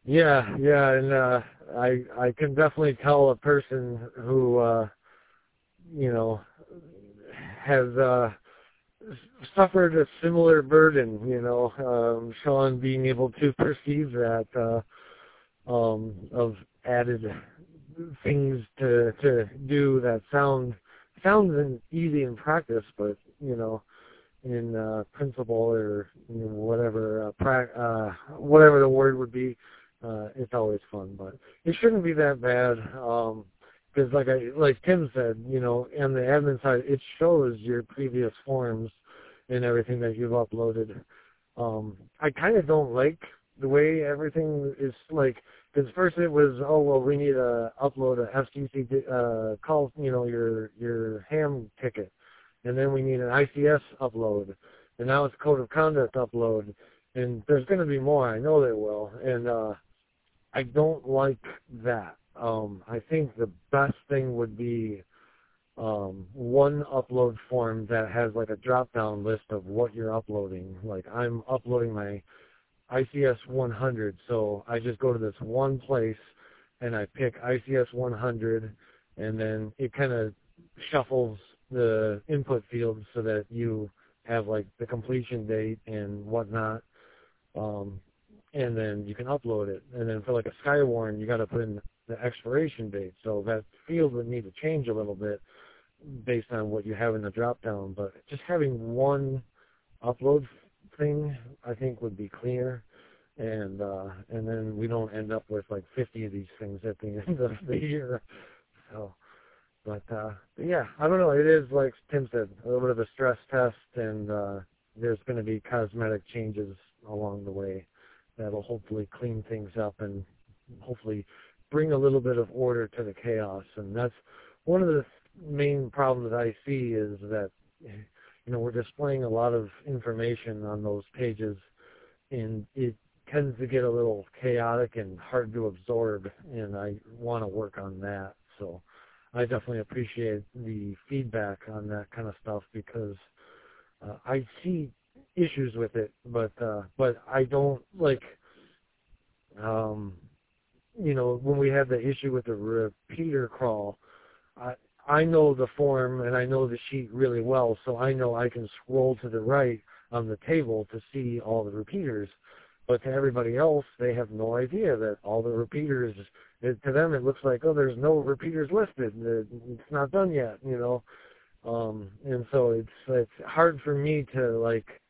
And I can definitely tell a person who you know has suffered a similar burden. Sean being able to perceive that of added things to do that sounds easy in practice, but in principle or whatever whatever the word would be, it's always fun. But it shouldn't be that bad, because like Tim said, on the admin side, it shows your previous forms and everything that you've uploaded. I kind of don't like the way everything is like. Because first it was, oh well, we need to upload a FCC call, your ham ticket, and then we need an ICS upload, and now it's code of conduct upload, and there's going to be more. I know there will, and I don't like that. I think the best thing would be one upload form that has like a drop-down list of what you're uploading. Like I'm uploading my ICS 100, so I just go to this one place and I pick ICS 100, and then it kind of shuffles the input fields so that you have like the completion date and whatnot, and then you can upload it. And then for like a Skywarn, you got to put in the expiration date, so that field would need to change a little bit based on what you have in the drop down. But just having one upload thing, I think, would be clear, and then we don't end up with like 50 of these things at the end of the year. So, but yeah, I don't know. It is like Tim said, a little bit of a stress test, and there's going to be cosmetic changes along the way that'll hopefully clean things up and hopefully bring a little bit of order to the chaos. And that's one of the main problems that I see is that we're displaying a lot of information on those pages, and it tends to get a little chaotic and hard to absorb, and I want to work on that. So I definitely appreciate the feedback on that kind of stuff, because I see issues with it, but I don't like, when we had the issue with the repeater crawl, I know the form and I know the sheet really well, so I know I can scroll to the right on the table to see all the repeaters. But to everybody else, they have no idea that all the repeaters, to them it looks like, oh, there's no repeaters listed. It's not done yet, and so it's hard for me to, like,